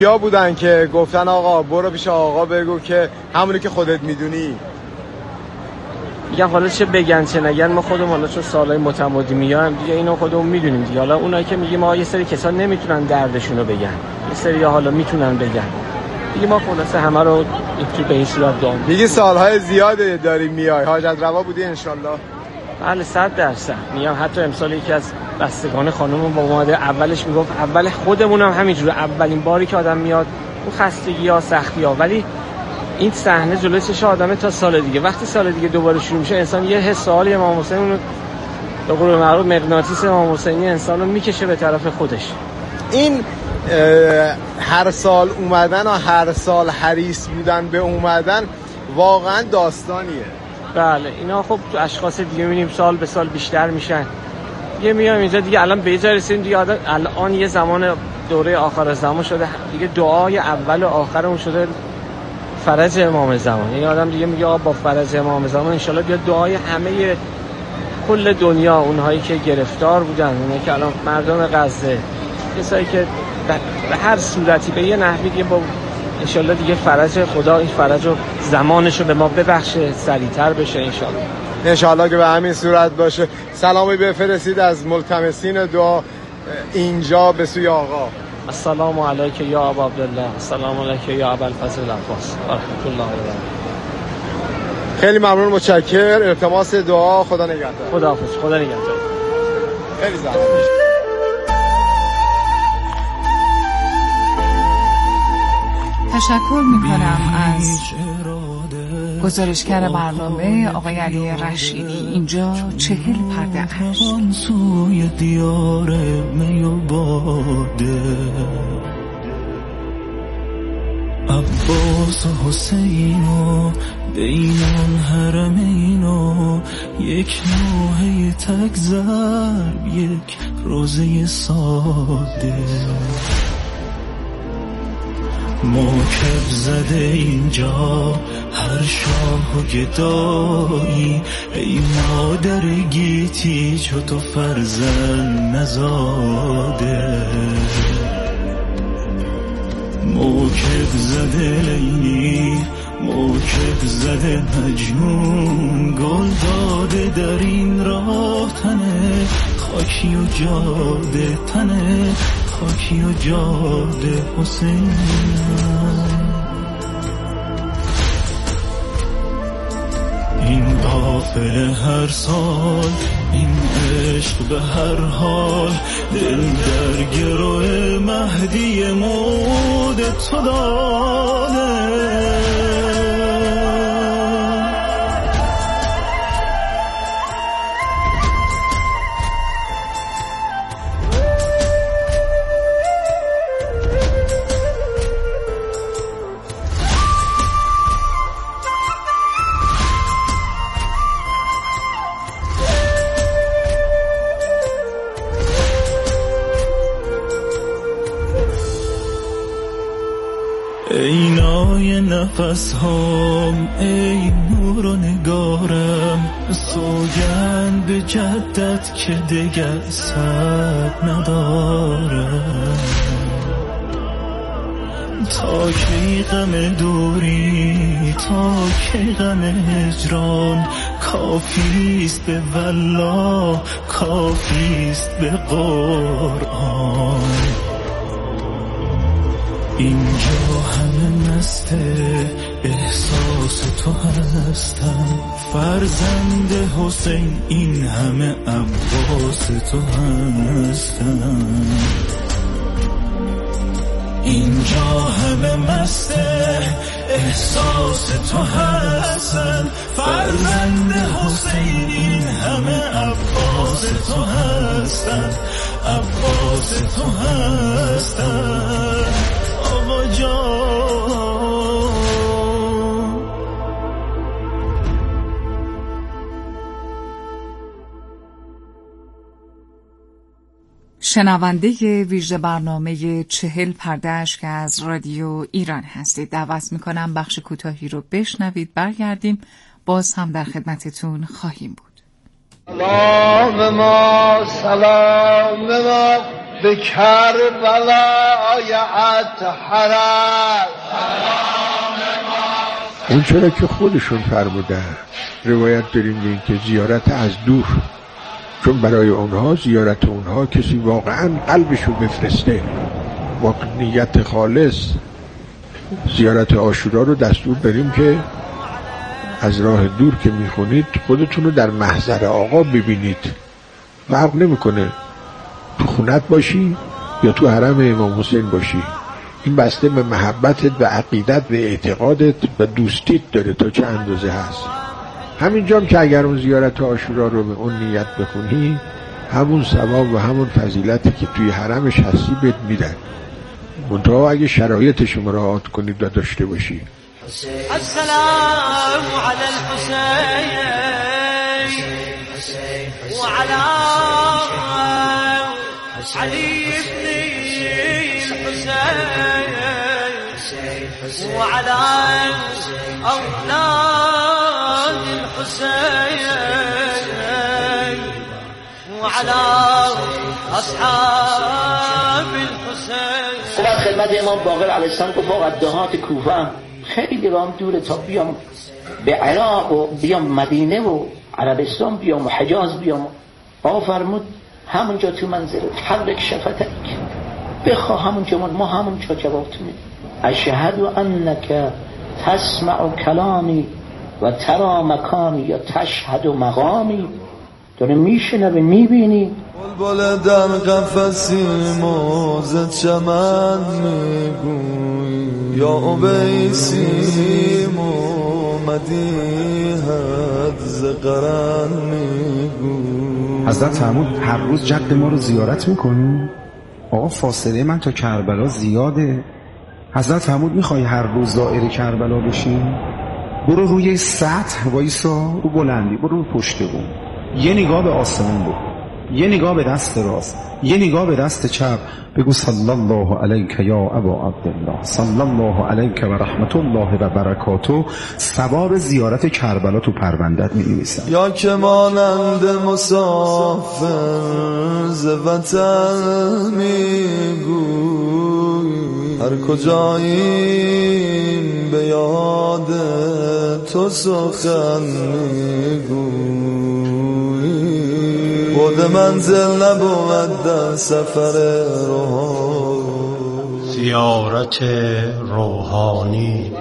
یا بودن که گفتن آقا برو پیش آقا بگو که همونی که خودت میدونی. میگم حالا چه بگن چه نگن، ما خودمون حالا چون سالهای متمادی میایم دیگه اینو خودمون میدونیم دیگه. حالا اونایی که میگیم ما یه سری کسا نمیتونن دردشونو بگن، یه سری حالا میتونن بگن دیگه، ما خلاصه همه رو تو به این صورت داریم. دیگه سالهای زیاده داریم میای، حاجت روا بودی انشالله؟ بله 100% میگم. حتی امسال یکی از بستگان خانومون با اومده اولش میگفت اول خودمونم همینجوره، اولین باری که آدم میاد اون خستگی ها سختی ها، ولی این صحنه جلوی چش آدمه تا سال دیگه. وقتی سال دیگه دوباره شروع میشه انسان یه حس حال امام حسین اون به قول معروف مغناطیس امام حسینی انسانو میکشه به طرف خودش. این هر سال اومدن و هر سال حریص بودن به اومدن واقعا داستانیه. بله اینا خب تو اشخاص دیگه میبینیم سال به سال بیشتر میشن. یه میام اینجا دیگه الان به جای رسیدیم دیگه الان یه زمان دوره آخر زمان شده دیگه، دعای اول و آخرمون شده فرج امام زمان. یعنی آدم دیگه میگه آقا با فرج امام زمان انشالله بیاد دعای همه کل دنیا، اونهایی که گرفتار بودن، اونهایی که الان مردم غزه، کسایی که به هر صورتی به یه نحوی دیگه با انشالله دیگه فرج خدا این فرج و زمانشو به ما ببخشه، سریعتر بشه انشالله. انشالله که به همین صورت باشه. سلامی بفرستید از ملتمسین دعا اینجا به سوی آقا. السلام علیک یا ابا عبدالله، السلام علیک یا ابا الفضل العباس و رحمت الله و برکاته. خیلی ممنون، متشکر. التماس دعا. خدا نگهدار. خداحافظ. خدا نگهدار. خیلی زحمت. تشکر میکنم از گزارشگر برنامه آقای علی رشیدی. اینجا 40 پرده اشک. سوی دیار می و باده، عباس و حسین و بینان حرمین و یک نوحه تک ضرب، یک روزه ساده، موکب زده اینجا هر شاه و گدایی، ای مادر گیتی چو تو فرزند نزاده، موکب زده لیلی، موکب زده مجنون، گل داده در این راه تنه، خاکی و جاده تنه، خاکی و جاده حسین. این قافله هر سال، این عشق به هر حال، دل در گروه مهدی مود تو داده. اینای نفس هام، ای نور و نگارم، سوگند به جدت که دگر سر ندارم. تا کی غم دوری، تا کی غم هجران، کافیست به والله، کافیست به قرآن. اینجا همه مست احساس تو هستم، فرزند حسین این همه عباس تو هستم. اینجا همه مست احساس تو هستن، فرزند حسین این همه عباس تو هستن، عباس تو هستن. آقا جان شنونده ویژه برنامه 40 پرده اشک از رادیو ایران هستید. دعوت میکنم بخش کوتاهی رو بشنوید، برگردیم باز هم در خدمتتون خواهیم بود. سلام ما به کربلای اطهر. اون چرا که خودشون فرمودن. روایت داریم به این که زیارت از دور، چون برای اونها زیارت اونها کسی واقعا قلبشو بفرسته با نیت خالص. زیارت عاشورا رو دستور داریم که از راه دور که میخونید خودتون رو در محضر آقا ببینید. فرق نمیکنه تو خونت باشی یا تو حرم امام حسین باشی. این بسته به محبتت و عقیدت و اعتقادت و دوستیت داره تا چه اندازه هست. همینجام که اگر اون زیارت عاشورا رو به اون نیت بخونی، همون ثواب و همون فضیلتی که توی حرمش هستی بهت میدن. منتها اگه شرایطش مراعات کنید و داشته باشی. السلام على الحسين وعلى علي بن الحسين وعلى أولاد الحسين وعلى أصحاب الحسين. بعد خدمت امام باقر علیه السلام گفت آقا دهات کوفه خیلی رام دوره تا بیام به عراق و بیام مدینه و عربستان بیام و حجاز بیام. آقا فرمود همونجا تو منزلت حرک شفتک بخواه همونجا، ما همونجا جواب تو میدیم. اشهد انک تسمع کلامی و ترا مکانی یا تشهد مقامی. داره میشنوه میبینی. بلبل در قفسی موزد چمن میگوی یا اویسی مدیحت زقرن میگوی. حضرت فرمود هر روز جد ما رو زیارت میکنی؟ آقا فاصله من تا کربلا زیاده. حضرت فرمود میخوای هر روز زائر کربلا بشی؟ برو روی سطح وایسا، رو بلندی برو رو پشت بوم، یه نگاه به آسمان بکن، یه نگاه به دست راست، یه نگاه به دست چپ، بگو صلی الله علیک یا ابا عبدالله، صلی الله علیک و رحمت الله و برکاته. ثواب زیارت کربلا تو پروندت می‌نویسن. یا که مانند مسافر ز وطن میگوی هر کجاییم به یاد تو سخن میگوی. بود منزل نبود در سفر روحانی. زیارت روحانی.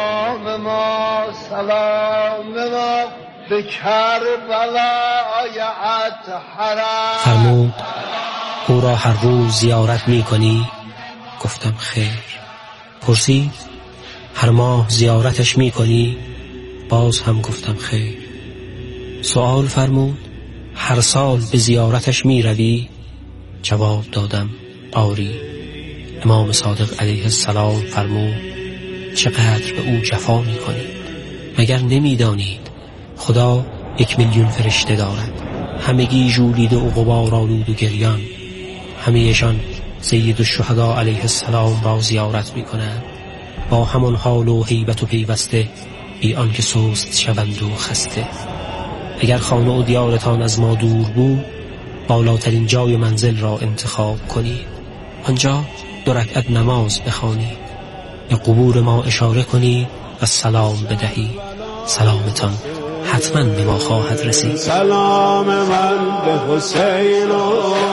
سلام ما به کربلای اطهر. فرمود او را هر روز زیارت می کنی؟ گفتم خیر. پرسید هر ماه زیارتش می کنی؟ باز هم گفتم خیر. سوال فرمود هر سال به زیارتش می روی؟ جواب دادم آری. امام صادق علیه السلام فرمود چقدر به او جفا می کنید. مگر نمی دانید خدا 1,000,000 فرشته دارد، همگی ژولیده و غبار آلود و گریان، همه‌شان سید الشهدا علیه السلام را زیارت می کنند با همان حال و هیبت و پیوسته، بی آنکه سست شوند و خسته. اگر خانه و دیارتان از ما دور بود، بالاترین جای منزل را انتخاب کنید، آنجا 2 رکعت نماز بخوانید، به قبور ما اشاره کنید و سلام بدهید. سلامتان حتما به ما خواهد رسید. سلام من به حسین و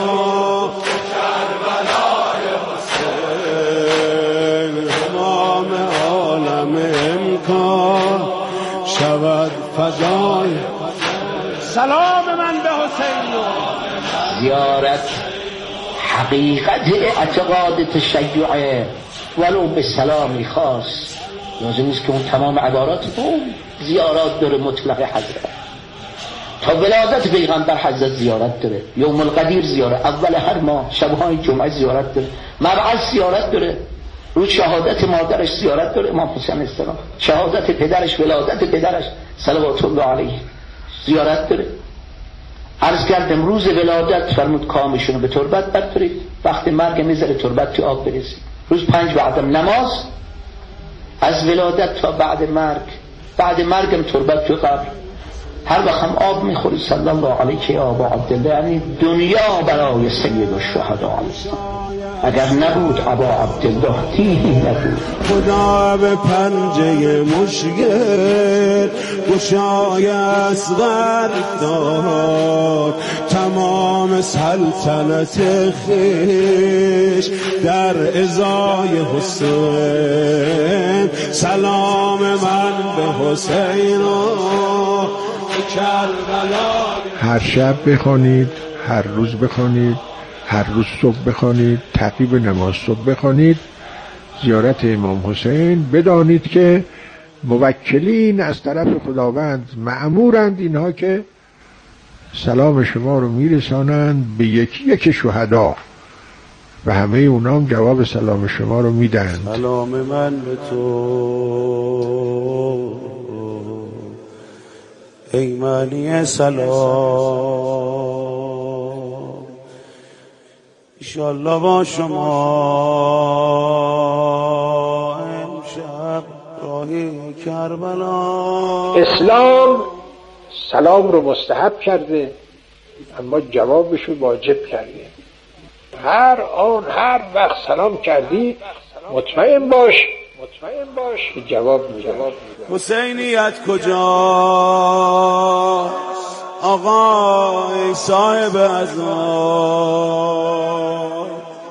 کربلای حسین، تمام عالم امکان شود فدای. سلام من به حسین. زیارت حقیقت اعتقاد تشیع ولو به سلامی خاص. لازم نیست که اون تمام عبارات اون زیارات داره. مطلق حضرت تا ولادت پیغمبر حضرت زیارت داره. یوم القدیر زیارت، اول هر ماه شبهای جمعه زیارت داره، مبعث زیارت داره، روز شهادت مادرش زیارت داره امام حسین السلام، شهادت پدرش، ولادت پدرش صلوات الله علیه زیارت داره. عرض کردم روز ولادت فرمود کامشون به تربت بردارید، وقت مرگ میذاره تربت تو آب بریزید. روز 5 بعدم نماز، از ولادت تا بعد مرگ، بعد مرگم تربت تو قبر. هر وقت هم آب میخوری صلی الله علیه یا ابا عبدالله، یعنی دنیا برای سید الشهدا است. اگر نبود ابا عبدالله تیهی نبود. خدا به پنجه مشکل گشای اصغر داد، تمام سلطنت خویش در ازای حسین. سلام من به حسین و کربلا. هر شب بخوانید، هر روز بخوانید، هر روز صبح بخوانید، تعقیب نماز صبح بخوانید زیارت امام حسین. بدانید که موکلین از طرف خداوند مأمورند اینها که سلام شما رو میرسانند به یکی یک شهدا و همه اونا هم جواب سلام شما رو میدن. سلام من به تو ای معنی سلام، انشالله با شما امشب راهی کربلا. اسلام سلام رو مستحب کرده اما جوابش رو واجب کرده. هر آن هر وقت سلام کردی مطمئن باش که جواب میده. حسینیت کجاست آقا ای صاحب عزا،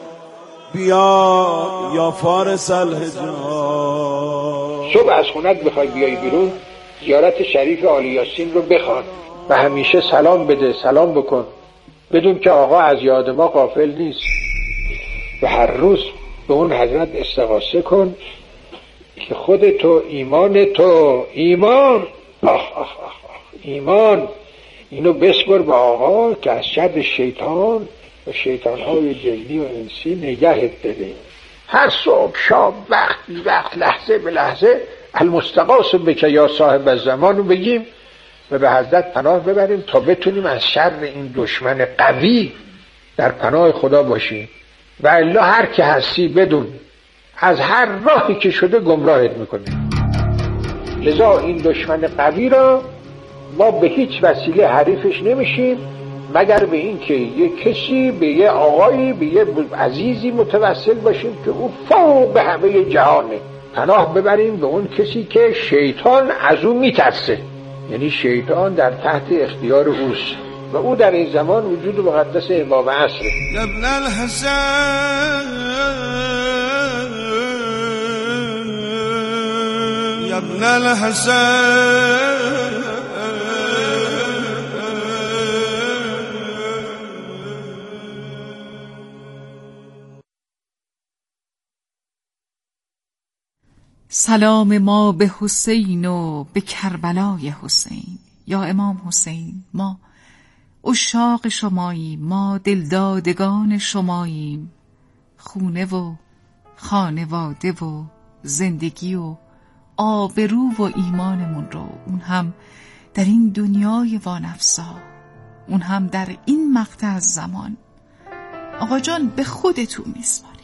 بیا یا فارس الحجاز. صبح از خونت بخوای بیای بیرون زیارت شریف عالی یاسین رو بخوان و همیشه سلام بده، سلام بکن، بدون که آقا از یاد ما غافل نیست. و هر روز به اون حضرت استغاثه کن که خودتو ایمان اینو بسپر به آقا که از شر شیطان و شیطانهای جنی و انسی نگهت بده. هر صبح شام وقت بی وقت لحظه به لحظه المستغاث بک یا صاحب الزمان رو بگیم و به حضرت پناه ببریم تا بتونیم از شر این دشمن قوی در پناه خدا باشیم. و الا هر که هستی بدون از هر راهی که شده گمراهت میکنه. لذا این دشمن قوی را ما به هیچ وسیله حریفش نمیشیم مگر به این که یه کسی به یه آقایی به یه عزیزی متوسل باشیم که او فوق همه جهانه. پناه ببریم به اون کسی که شیطان از او میترسه، یعنی شیطان در تحت اختیار اوست و او در این زمان وجود مقدس امام عصره. ابن الحسن ابن الحسن سلام ما به حسین و به کربلای حسین. یا امام حسین، ما عشاق شماییم، ما دلدادگان شماییم. خونه و خانواده و زندگی و آبرو و ایمانمون رو، اون هم در این دنیای وانفسا، اون هم در این مقطع از زمان، آقا جان به خودتون میسپاریم.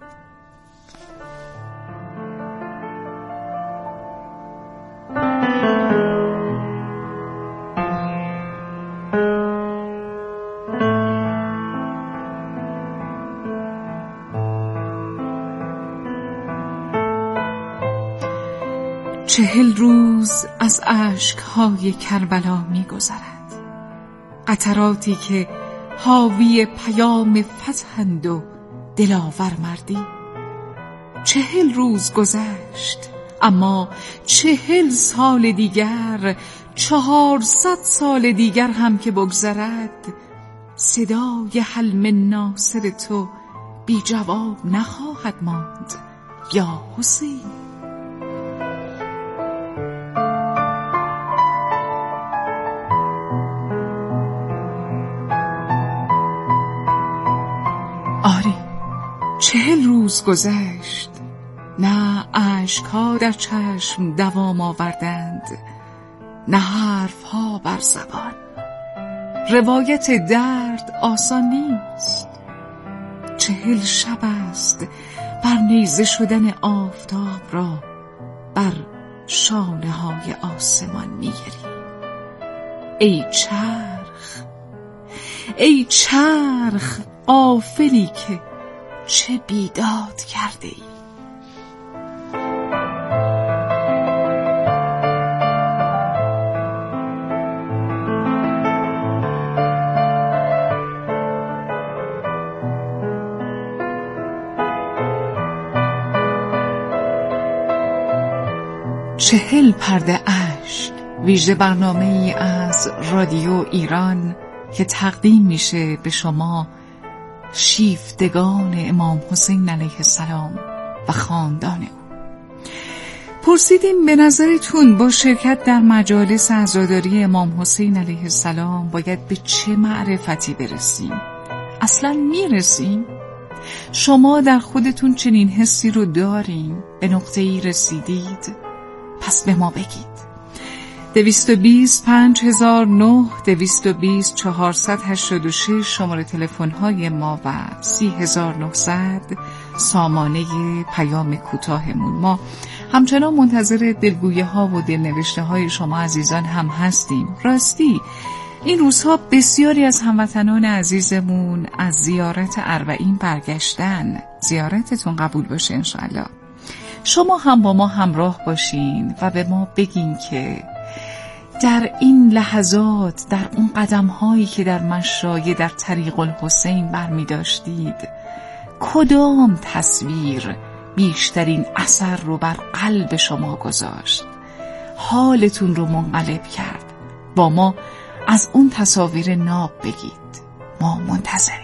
چهل روز از اشک‌های کربلا می‌گذرد، قطراتی که حاوی پیام فتحند و دلاور مردی. 40 روز گذشت، اما 40 سال دیگر، 400 سال دیگر هم که بگذرد، صدای حل من ناصر تو بی جواب نخواهد ماند یا حسین. آری 40 روز گذشت، نه اشک‌ها در چشم دوام آوردند، نه حرف‌ها بر زبان. روایت درد آسان نیست. 40 شب است بر نیزه شدن آفتاب را بر شانه‌های آسمان می‌گیری. ای چرخ غافلی که چه بیداد کرده ای. چهل پرده اشک، ویژه برنامه‌ای از رادیو ایران که تقدیم میشه به شما شیفتگان امام حسین علیه السلام و خاندان او. پرسیدیم به نظرتون با شرکت در مجالس عزاداری امام حسین علیه السلام باید به چه معرفتی برسیم؟ اصلا میرسیم؟ شما در خودتون چنین حسی رو دارین؟ به نقطه‌ای رسیدید؟ پس به ما بگید. 220 5009 220 486 شماره تلفن‌های ما و 30900 سامانه پیام کوتاهمون. ما همچنان منتظر دلگویی‌ها و دلنوشته‌های شما عزیزان هم هستیم. راستی این روزها بسیاری از هموطنان عزیزمون از زیارت اربعین برگشتن. زیارتتون قبول باشه انشاءالله. شما هم با ما همراه باشین و به ما بگین که در این لحظات، در اون قدم‌هایی که در مشایع در طریق الحسین برمی داشتید، کدام تصویر بیشترین اثر رو بر قلب شما گذاشت، حالتون رو منقلب کرد؟ با ما از اون تصاویر ناب بگید. ما منتظریم.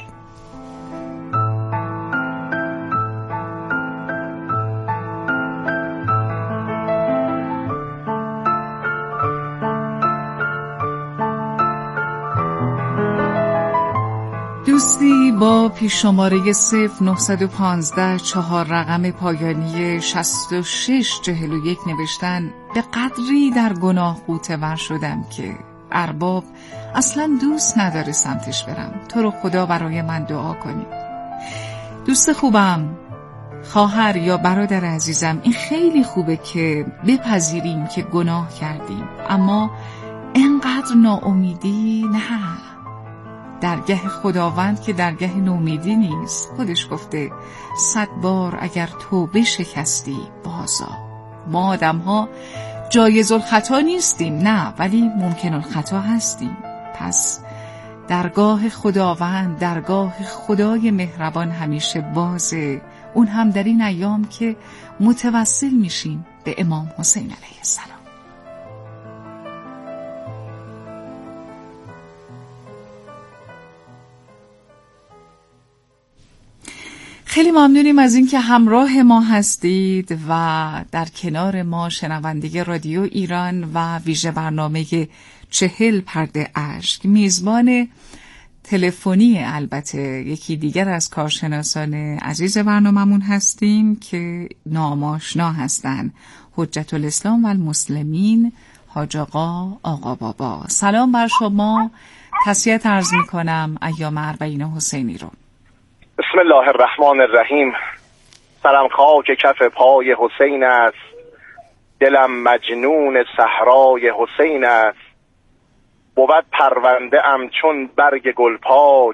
دوستی با پیش شماره 0915 4 رقم پایانی 6641 نوشتن به قدری در گناه غوطه‌ور شدم که ارباب اصلا دوست نداره سمتش برم. تو رو خدا برای من دعا کنی. دوست خوبم، خواهر یا برادر عزیزم، این خیلی خوبه که بپذیریم که گناه کردیم، اما اینقدر ناامیدی نه. درگه خداوند که درگه نومیدی نیست. خودش گفته 100 بار اگر توبه شکستی بازا. ما آدم ها جایز الخطا نیستیم، نه، ولی ممکن الخطا هستیم. پس درگاه خداوند، درگاه خدای مهربان همیشه بازه، اون هم در این ایام که متوسل میشیم به امام حسین علیه السلام. خیلی ممنونیم از اینکه همراه ما هستید و در کنار ما شنونده رادیو ایران و ویژه برنامه 40 پرده اشک. میزبان تلفنی البته یکی دیگر از کارشناسان عزیز برنامه‌مون هستیم که ناماشنا هستن، حجت الاسلام و المسلمین حاج آقا بابا. سلام بر شما، تسلیت عرض میکنم ایام اربعین حسینی رو. بسم الله الرحمن الرحیم. سرم خاک کف پای حسین است، دلم مجنون صحرای حسین است. بود پرونده ام چون برگ گل پاک،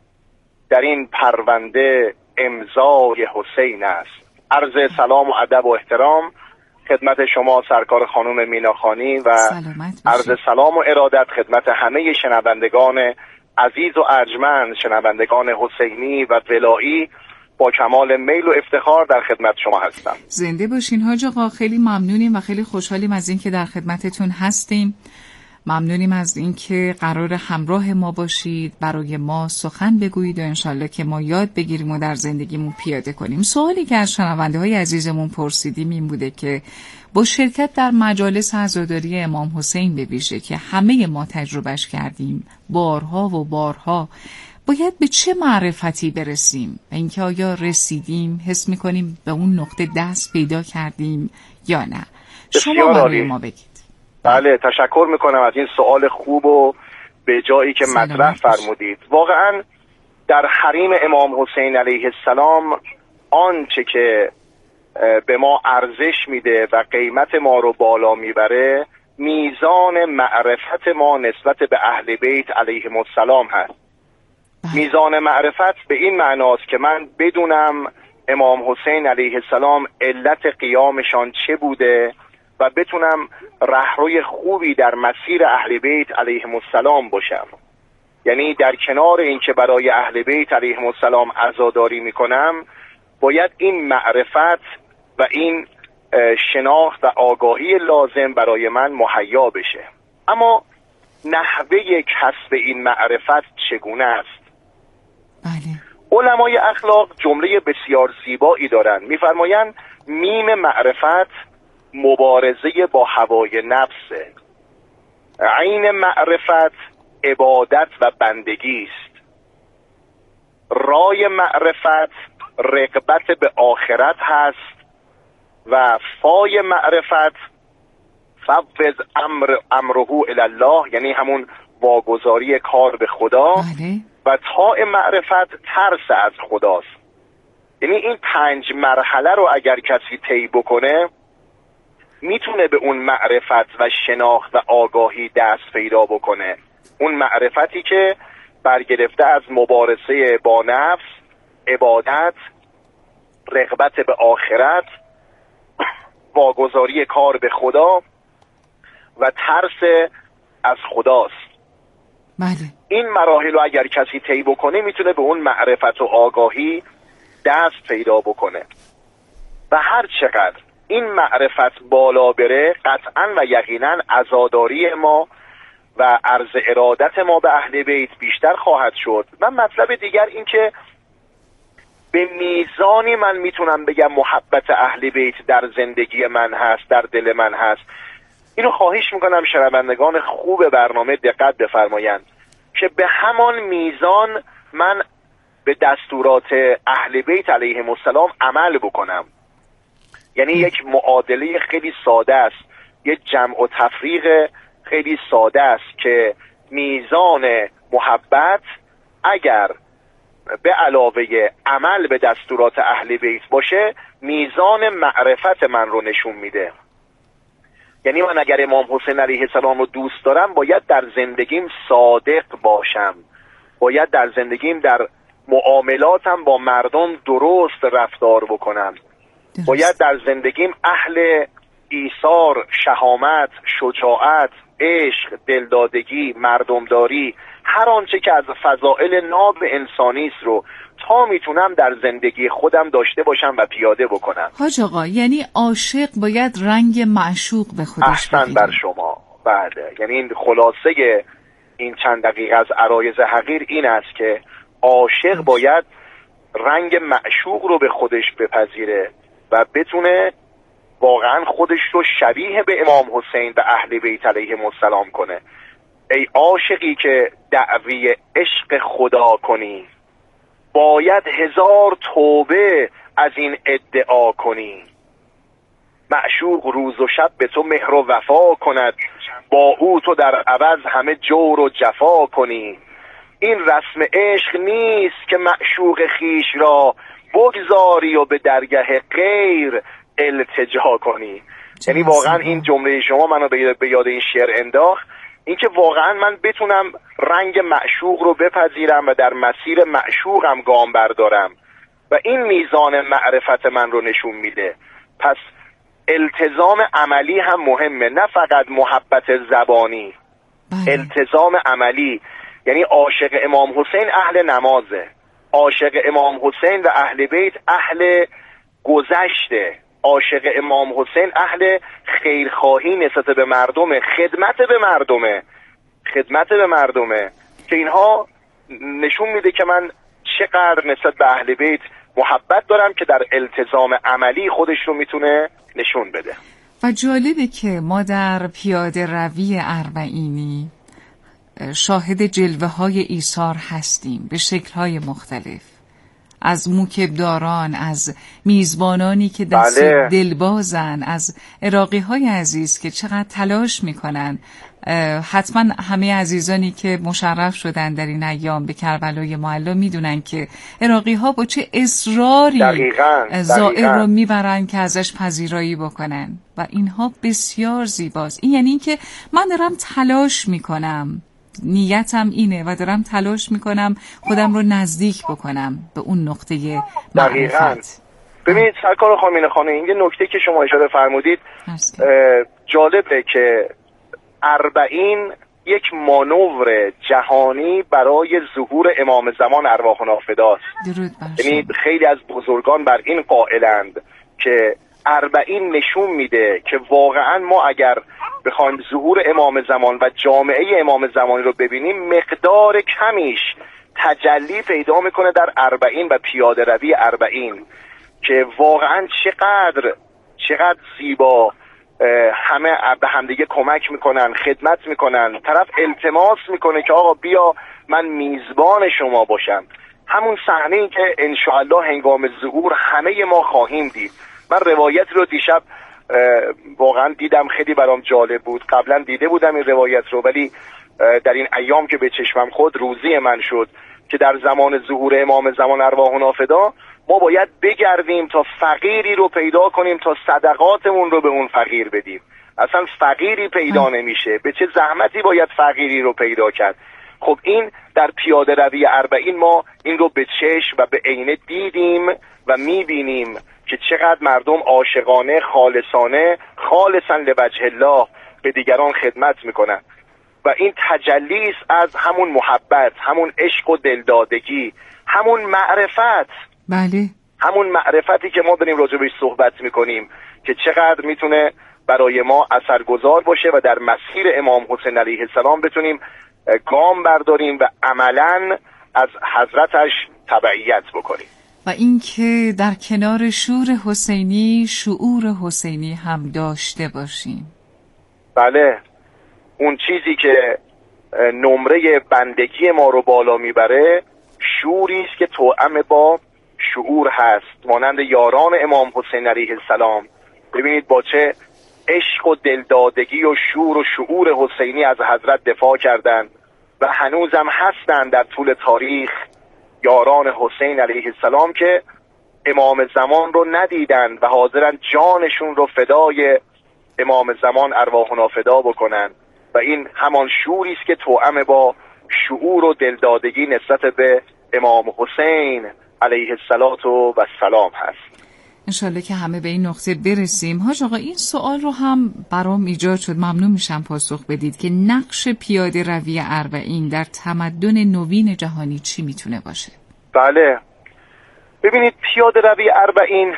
در این پرونده امضای حسین است. عرض سلام و ادب و احترام خدمت شما سرکار خانم میناخانی و عرض سلام و ارادت خدمت همه شنوندگان عزیز و ارجمند، شنوندگان حسینی و ولایی. با کمال میل و افتخار در خدمت شما هستم. زنده باشین حاج آقا. خیلی ممنونیم و خیلی خوشحالیم از اینکه در خدمتتون هستیم. ممنونیم از اینکه قرار همراه ما باشید، برای ما سخن بگویید و انشالله که ما یاد بگیریم و در زندگیمون پیاده کنیم. سوالی که از شنونده های عزیزمون پرسیدیم این بوده که با شرکت در مجالس عزاداری امام حسین به ویژه که همه ما تجربهش کردیم بارها و بارها، باید به چه معرفتی برسیم و اینکه آیا رسیدیم، حس میکنیم به اون نقطه دست پیدا کردیم یا نه؟ شما برای ما بگید. بله، تشکر میکنم از این سوال خوب و به جایی که مطرح فرمودید. واقعا در حریم امام حسین علیه السلام آنچه که به ما ارزش میده و قیمت ما رو بالا میبره میزان معرفت ما نسبت به اهل بیت علیهم السلام هست. میزان معرفت به این معناست که من بدونم امام حسین علیه السلام علت قیامشان چه بوده و بتونم رهروی خوبی در مسیر اهل بیت علیهم السلام باشم. یعنی در کنار این که برای اهل بیت علیهم السلام عزاداری میکنم، باید این معرفت و این شناخت و آگاهی لازم برای من مهیا بشه. اما نحوه کسب این معرفت چگونه است؟ علمای اخلاق جمله بسیار زیبایی دارن، میفرمایند میم معرفت مبارزه با هوای نفسه، عین معرفت عبادت و بندگی است، رای معرفت رغبت به آخرت هست و فای معرفت فوض امره الی الله، یعنی همون واگذاری کار به خدا. و تاء معرفت ترس از خداست. یعنی این 5 مرحله رو اگر کسی طی بکنه میتونه به اون معرفت و شناخت و آگاهی دست پیدا بکنه. اون معرفتی که برگرفته از مبارزه با نفس، عبادت، رغبت به آخرت، واگذاری کار به خدا و ترس از خداست. این مراحل رو اگر کسی طی بکنه میتونه به اون معرفت و آگاهی دست پیدا بکنه. و هر چقدر این معرفت بالا بره قطعا و یقینا عزاداری ما و عرض ارادت ما به اهل بیت بیشتر خواهد شد. و مطلب دیگر این که به میزانی من میتونم بگم محبت اهل بیت در زندگی من هست، در دل من هست. اینو خواهش میکنم شنوندگان خوب برنامه دقت بفرمایند که به همان میزان من به دستورات اهل بیت علیهم السلام عمل بکنم. یعنی یک معادله خیلی ساده است، یک جمع و تفریق خیلی ساده است که میزان محبت اگر به علاوه عمل به دستورات اهل بیت باشه، میزان معرفت من رو نشون میده. یعنی من اگر امام حسین علیه السلام رو دوست دارم، باید در زندگیم صادق باشم، باید در زندگیم در معاملاتم با مردم درست رفتار بکنم، باید در زندگیم اهل ایثار، شهامت، شجاعت، عشق، دلدادگی، مردمداری، هر آنچه که از فضائل ناب انسانی است رو تا میتونم در زندگی خودم داشته باشم و پیاده بکنم. حاج آقا، یعنی عاشق باید رنگ معشوق به خودش احسن بگیره. بر شما. بله، یعنی این خلاصه این چند دقیقه از عرایض حقیر این است که عاشق باید رنگ معشوق رو به خودش بپذیره و بتونه واقعا خودش رو شبیه به امام حسین و اهل بیت علیهم السلام کنه. ای عاشقی که دعوی عشق خدا کنی، باید 1000 توبه از این ادعا کنی. معشوق روز و شب به تو مهر و وفا کند، با او تو در عوض همه جور و جفا کنی. این رسم عشق نیست که معشوق خیش را بگذاری و به درگاه غیر التجا کنی. یعنی واقعا این جمله شما منو به یاد این شعر انداخت، اینکه واقعا من بتونم رنگ معشوق رو بپذیرم و در مسیر معشوقم گام بردارم و این میزان معرفت من رو نشون میده. پس التزام عملی هم مهمه، نه فقط محبت زبانی. التزام عملی یعنی عاشق امام حسین اهل نمازه، عاشق امام حسین و اهل بیت اهل گذشته، عاشق امام حسین اهل خیرخواهی نسبت به مردمه، خدمت به مردمه که اینها نشون میده که من چقدر نسبت به اهل بیت محبت دارم که در التزام عملی خودش رو میتونه نشون بده. و جالبه که ما در پیاده روی اربعینی شاهد جلوه های ایثار هستیم به شکل های مختلف، از موکبداران، از میزبانانی که دست دلبازن، از عراقی‌های عزیز که چقدر تلاش میکنن. حتما همه عزیزانی که مشرف شدن در این ایام به کربلای معلی میدونن که عراقی‌ها با چه اصراری زائر رو میبرن که ازش پذیرایی بکنن و اینها بسیار زیباست. این یعنی که من دارم تلاش میکنم، نیتم اینه و دارم تلاش میکنم خودم رو نزدیک بکنم به اون نقطه معرفت. ببینید سرکار خامنه خانم، این نکته که شما اشاره فرمودید جالبه که 40 یک مانور جهانی برای ظهور امام زمان ارواحنا فداست. یعنی خیلی از بزرگان بر این قائلند که 40 نشون میده که واقعا ما اگر بخوایم ظهور امام زمان و جامعه امام زمانی رو ببینیم، مقدار کمیش تجلی پیدا میکنه در 40 و پیاده روی 40 که واقعا چقدر زیبا همه به همدیگه کمک میکنن، خدمت میکنن، طرف التماس میکنه که آقا بیا من میزبان شما باشم. همون صحنه‌ای که انشاءالله هنگام ظهور همه ما خواهیم دید. من روایت رو دیشب واقعا دیدم، خیلی برام جالب بود. قبلا دیده بودم این روایت رو، ولی در این ایام که به چشمم خود روزی من شد که در زمان ظهور امام زمان ارواحنا فدا ما باید بگردیم تا فقیری رو پیدا کنیم تا صدقاتمون رو به اون فقیر بدیم. اصلا فقیری پیدا نمیشه، به چه زحمتی باید فقیری رو پیدا کرد. خب این در پیاده روی 40 ما این رو به چشم و به عینه دیدیم و میبینیم که چقدر مردم عاشقانه، خالصا لوجه الله به دیگران خدمت میکنن و این تجلی است از همون محبت، همون عشق و دلدادگی، همون معرفت. بله، همون معرفتی که ما داریم راجع بهش صحبت میکنیم که چقدر میتونه برای ما اثرگذار باشه و در مسیر امام حسین علیه السلام بتونیم گام برداریم و عملاً از حضرتش تبعیت بکنیم. و اینکه در کنار شور حسینی شعور حسینی هم داشته باشیم. بله، اون چیزی که نمره بندگی ما رو بالا میبره شعوری است که توأم با شعور هست، مانند یاران امام حسین علیه السلام. ببینید با چه عشق و دلدادگی و شور و شعور حسینی از حضرت دفاع کردند و هنوزم هستند در طول تاریخ یاران حسین علیه السلام که امام زمان رو ندیدن و حاضرن جانشون رو فدای امام زمان ارواحنا فدا بکنن و این همان شعوری است که توأم با شعور و دلدادگی نسبت به امام حسین علیه السلام هست. انشالله که همه به این نقطه برسیم. حاج آقا این سوال رو هم برام ایجاد شد، ممنون میشم پاسخ بدید که نقش پیاده روی 40 در تمدن نوین جهانی چی میتونه باشه؟ بله، ببینید پیاده روی 40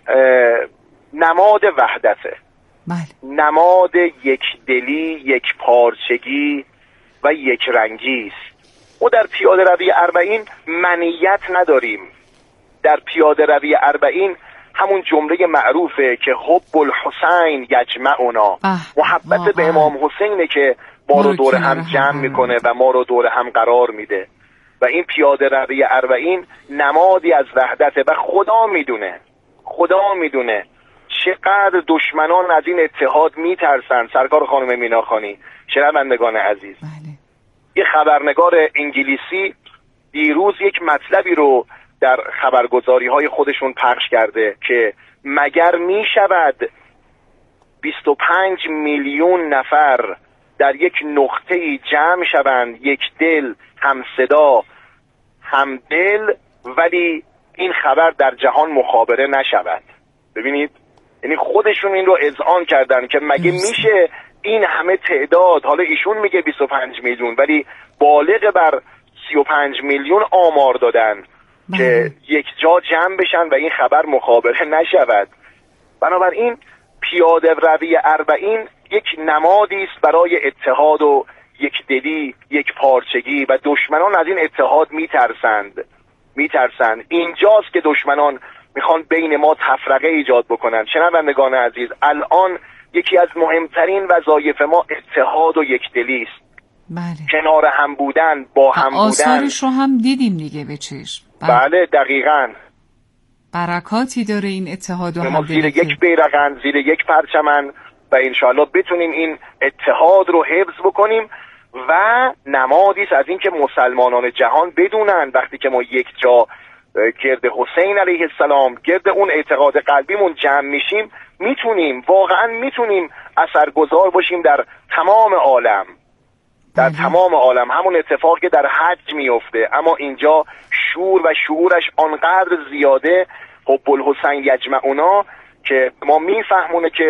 نماد وحدته. بله. نماد یک دلی، یک پارچگی و یک رنگی است. ما در پیاده روی 40 منیت نداریم. در پیاده روی 40 همون جمله معروفه که حب الحسین یجمعنا، محبت به امام حسینه که ما رو دور هم جمع میکنه و ما رو دور هم قرار میده و این پیاده روی 40 نمادی از وحدته و خدا میدونه چقدر دشمنان از این اتحاد میترسن. سرکار خانم میناخانی، شنوندگان عزیز، یه خبرنگار انگلیسی دیروز یک مطلبی رو در خبرگزاری‌های خودشون پخش کرده که مگر میشود 25 میلیون نفر در یک نقطه‌ای جمع شوند، یک دل، هم صدا، هم دل، ولی این خبر در جهان مخابره نشود. ببینید، یعنی خودشون این رو اذعان کردن که مگه میشه این همه تعداد، حالا ایشون میگه 25 میلیون ولی بالغ بر 35 میلیون آمار دادن که یک جا جمع بشن و این خبر مخابره نشود. بنابراین پیاده روی 40 یک نمادی است برای اتحاد و یک دلی، یک پارچگی و دشمنان از این اتحاد میترسند. اینجاست که دشمنان میخوان بین ما تفرقه ایجاد بکنن. شنوندگان عزیز، الان یکی از مهمترین وظایف ما اتحاد و یکدلی است. کنار هم بودن، با هم بودن. آثارش رو هم دیدیم دیگه به چشم. بله دقیقاً. برکاتی داره این اتحاد و همدلی. ما زیر یک بیرقن، زیر یک پرچمن و انشاءالله بتونیم این اتحاد رو حفظ بکنیم و نمادی از این که مسلمانان جهان بدونن وقتی که ما یک جا گرد حسین علیه السلام، گرد اون اعتقاد قلبیمون جمع میشیم، واقعا میتونیم اثرگذار باشیم در تمام عالم، در تمام عالم. همون اتفاق که در حج میفته، اما اینجا شور و شعورش آنقدر زیاده، حب الحسین یجمعنا، که ما میفهمونه که